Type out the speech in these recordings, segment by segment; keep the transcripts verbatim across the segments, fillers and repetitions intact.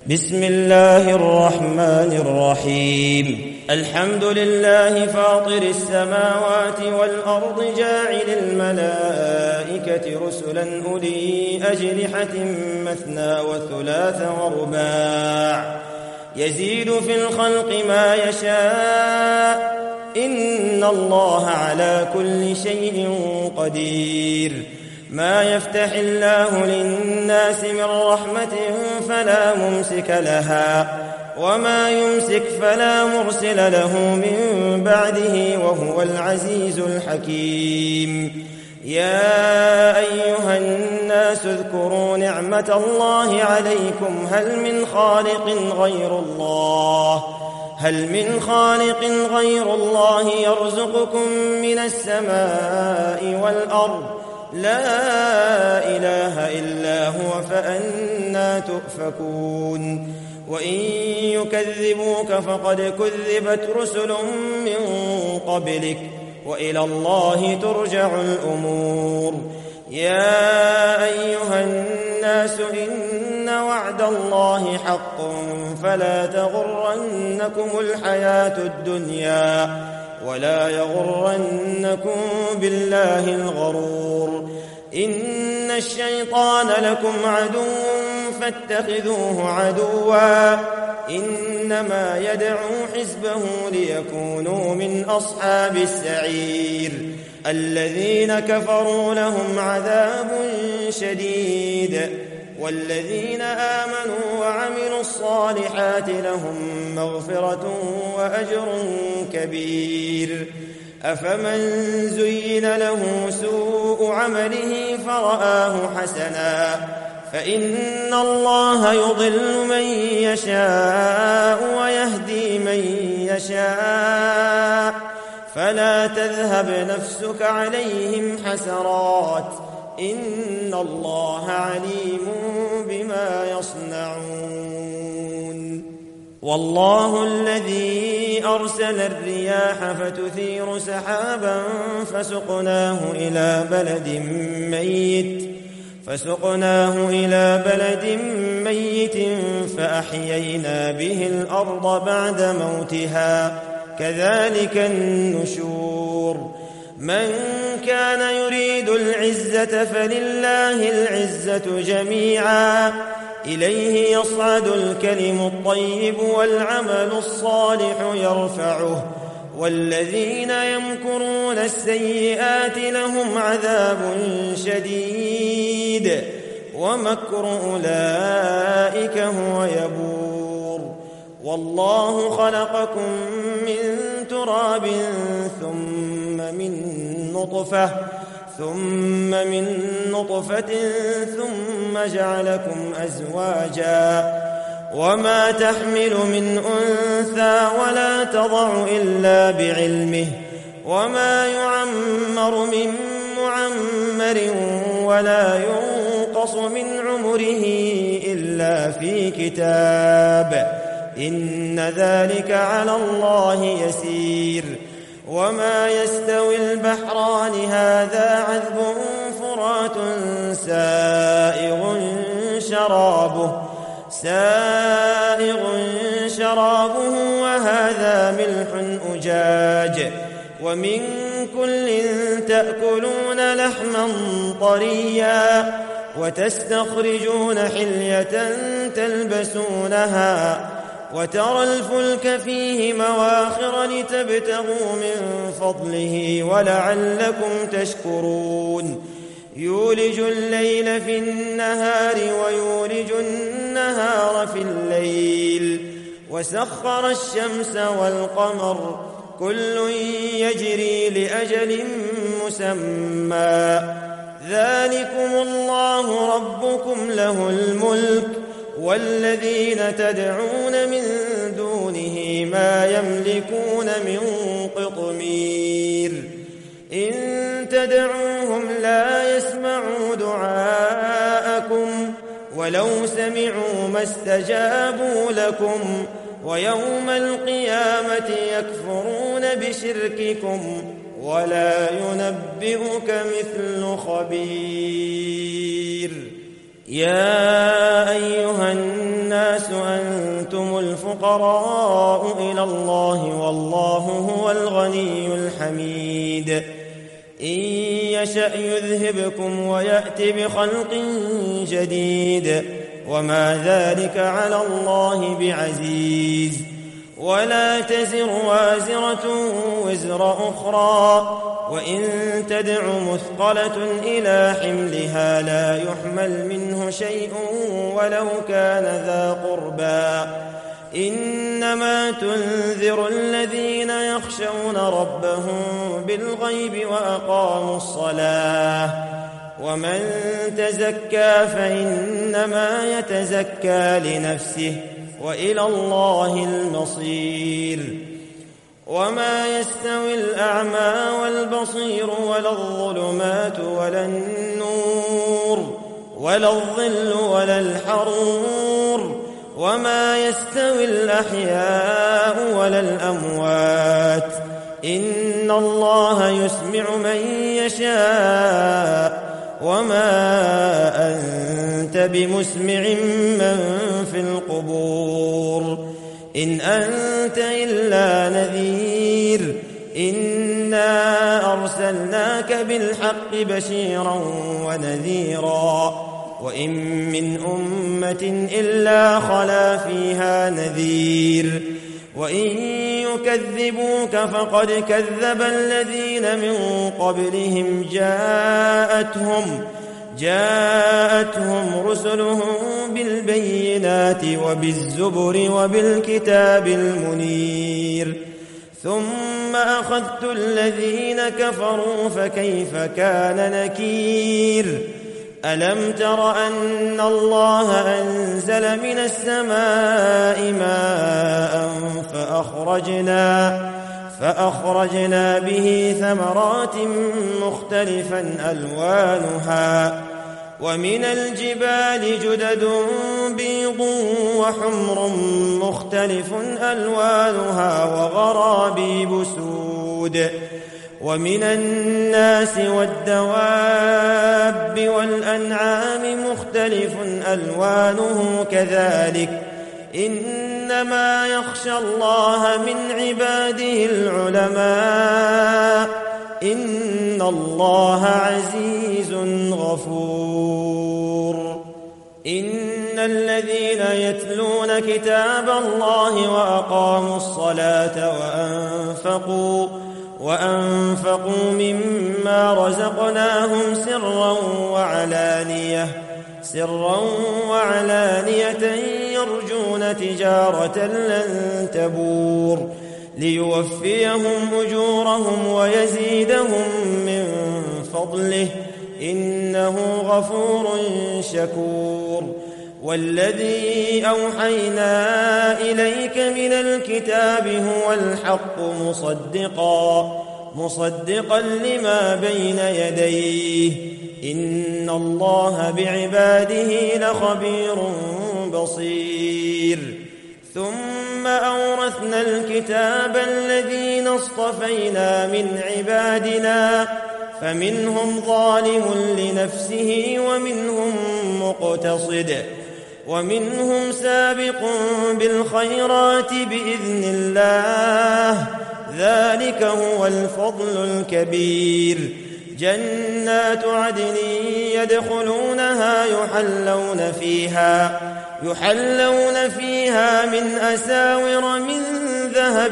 بسم الله الرحمن الرحيم. الحمد لله فاطر السماوات والأرض جاعل الملائكة رسلا أولي أجنحة مثنى وثلاث ورباع يزيد في الخلق ما يشاء إن الله على كل شيء قدير. ما يفتح الله للناس من رحمة فلا ممسك لها وما يمسك فلا مرسل له من بعده وهو العزيز الحكيم. يا أيها الناس اذكروا نعمة الله عليكم هل من خالق غير الله هل من خالق غير الله يرزقكم من السماء والأرض لا إله إلا هو فأنى تؤفكون. وإن يكذبوك فقد كذبت رسل من قبلك وإلى الله ترجع الأمور. يا أيها الناس إن وعد الله حق فلا تغرنكم الحياة الدنيا ولا يغرنكم بالله الغرور. إن الشيطان لكم عدو فاتخذوه عدوا إنما يدعو حزبه ليكونوا من أصحاب السعير. الذين كفروا لهم عذاب شديد والذين آمنوا وعملوا الصالحات لهم مغفرة وأجر كبير. أفمن زين له سوء عمله فرآه حسنا فإن الله يضل من يشاء ويهدي من يشاء فلا تذهب نفسك عليهم حسرات إن الله عليم بما يصنعون. والله الذي أرسل الرياح فتثير سحابا فسقناه إلى بلد ميت فسقناه إلى بلد ميت فأحيينا به الأرض بعد موتها كذلك النشور. من كان يريد العزة فلله العزة جميعا إليه يصعد الكلم الطيب والعمل الصالح يرفعه والذين يمكرون السيئات لهم عذاب شديد ومكر أولئك هو يبور. والله خلقكم من تراب ثم من نطفة ثم من نطفة ثم جعلكم أزواجا وما تحمل من أنثى ولا تضع إلا بعلمه وما يعمر من معمر ولا ينقص من عمره إلا في كتاب إن ذلك على الله يسير. وما يستوي البحران هذا عذب فرات سائغ شرابه سائغ شرابه وهذا ملح أجاج ومن كل تأكلون لحما طريا وتستخرجون حلية تلبسونها وترى الفلك فيه مواخر لتبتغوا من فضله ولعلكم تشكرون. يولج الليل في النهار ويولج النهار في الليل وسخر الشمس والقمر كل يجري لأجل مسمى ذلكم الله ربكم له الملك والذين تدعون من دونه ما يملكون من قطمير. إن تدعوهم لا يسمعوا دعاءكم ولو سمعوا ما استجابوا لكم ويوم القيامة يكفرون بشرككم ولا ينبئك مثل خبير. يا أيها الناس الناس أنتم الفقراء إلى الله والله هو الغني الحميد إن يشأ يذهبكم ويأت بخلق جديد وما ذلك على الله بعزيز ولا تزر وازرة وزر أخرى وإن تدع مثقلة إلى حملها لا يحمل منه شيء ولو كان ذا قربى إنما تنذر الذين يخشون ربهم بالغيب وأقاموا الصلاة ومن تزكى فإنما يتزكى لنفسه وإلى الله المصير وما يستوي الأعمى والبصير ولا الظلمات ولا النور ولا الظل ولا الحرور وما يستوي الأحياء ولا الأموات إن الله يسمع من يشاء وما أنت بمسمع من في القبور إن أنت إلا نذير إنا أرسلناك بالحق بشيرا ونذيرا وإن من أمة إلا خلا فيها نذير وإن يكذبوك فقد كذب الذين من قبلهم جاءتهم جاءتهم رسلهم بالبينات وبالزبر وبالكتاب المنير ثم أخذت الذين كفروا فكيف كان نكير ألم تر أن الله أنزل من السماء ماء فأخرجنا فأخرجنا به ثمرات مختلفا ألوانها ومن الجبال جدد بيض وحمر مختلف ألوانها وغرابيب سود ومن الناس والدواب والأنعام مختلف ألوانه كذلك إنما يخشى الله من عباده العلماء إن الله عزيز غفور إن الذين يتلون كتاب الله وأقاموا الصلاة وأنفقوا وأنفقوا مما رزقناهم سرا وعلانية سرا وعلانية يرجون تجارة لن تبور ليوفيهم أجورهم ويزيدهم من فضله إنه غفور شكور والذي أوحينا إليك من الكتاب هو الحق مصدقا مصدقا لما بين يديه إن الله بعباده لخبير بصير ثم أورثنا الكتاب الذين اصطفينا من عبادنا فمنهم ظالم لنفسه ومنهم مقتصد ومنهم سابق بالخيرات بإذن الله ذلك هو الفضل الكبير جنات عدن يدخلونها يحلون فيها يحلون فيها من أساور من ذهب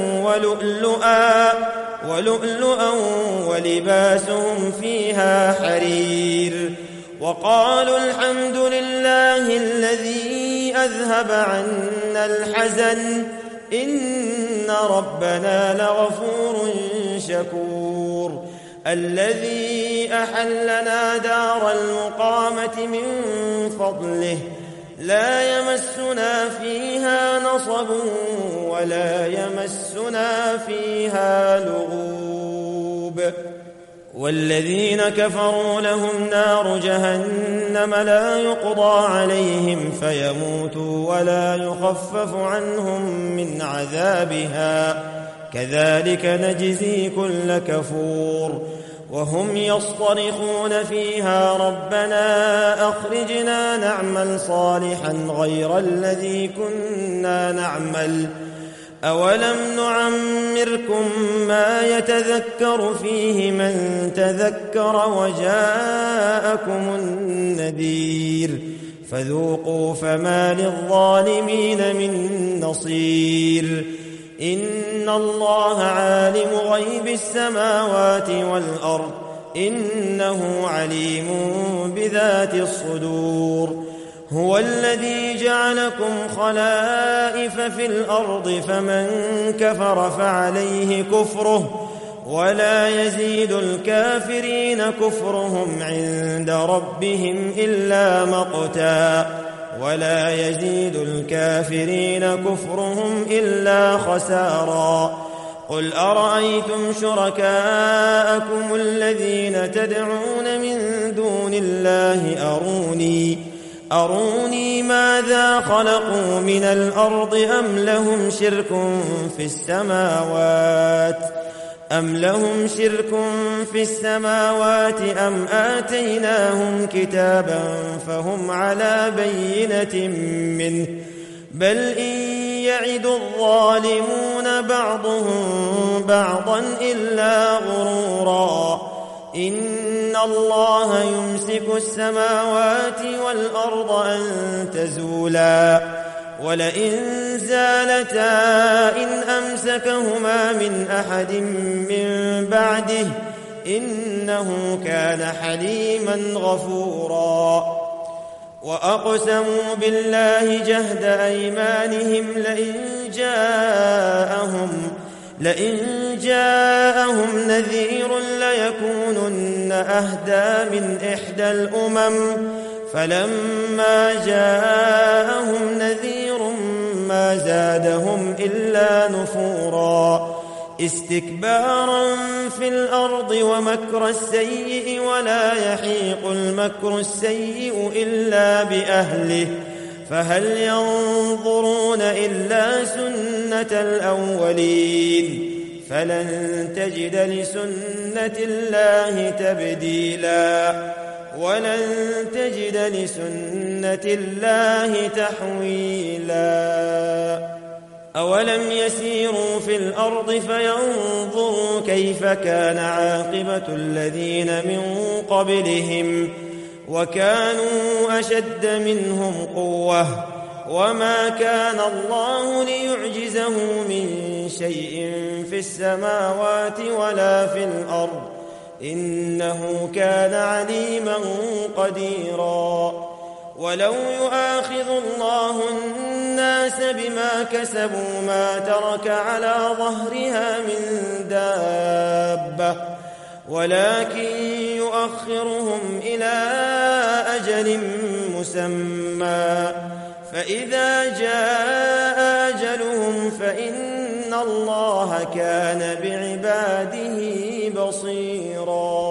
ولؤلؤا ولؤلؤا ولباسهم فيها حرير وقالوا الحمد لله الذي أذهب عنا الحزن إن ربنا لغفور شكور الذي أحلنا دار المقامة من فضله لا يمسنا فيها نصب ولا يمسنا فيها لغوب والذين كفروا لهم نار جهنم لا يقضى عليهم فيموتوا ولا يخفف عنهم من عذابها كذلك نجزي كل كفور وهم يصطرخون فيها ربنا أخرجنا نعمل صالحا غير الذي كنا نعمل أولم نعمركم ما يتذكر فيه من تذكر وجاءكم النذير فذوقوا فما للظالمين من نصير إن الله عالم غيب السماوات والأرض إنه عليم بذات الصدور هو الذي جعلكم خلائف في الأرض فمن كفر فعليه كفره ولا يزيد الكافرين كفرهم عند ربهم إلا مقتا ولا يزيد الكافرين كفرهم إلا خسارا قل أرأيتم شركاءكم الذين تدعون من دون الله أروني أروني ماذا خلقوا من الأرض أم لهم شرك في السماوات أم لهم شرك في السماوات أم آتيناهم كتابا فهم على بينة منه بل إن يعد الظالمون بعضهم بعضا إلا غرورا إن الله يمسك السماوات والأرض أن تزولا ولئن زالتا إن أمسكهما من أحد من بعده إنه كان حليما غفورا وأقسموا بالله جهد أيمانهم لئن جاءهم لئن جاءهم نذير ليكونن أهدى من إحدى الأمم فلما جاءهم نذير ما زادهم إلا نفورا استكبارا في الأرض ومكر السيء ولا يحيق المكر السيء إلا بأهله فهل ينظرون إلا سنة الأولين فلن تجد لسنة الله تبديلا ولن تجد لسنة الله تحويلا أولم يسيروا في الأرض فينظروا كيف كان عاقبة الذين من قبلهم وكانوا أشد منهم قوة وما كان الله ليعجزه من شيء في السماوات ولا في الأرض إنه كان عليما قديرا ولو يؤاخذ الله الناس بما كسبوا ما ترك على ظهرها من دابة ولكن يؤخرهم إلى أجل مسمى فإذا جاء أجلهم فإن الله كان بعباده بصيرا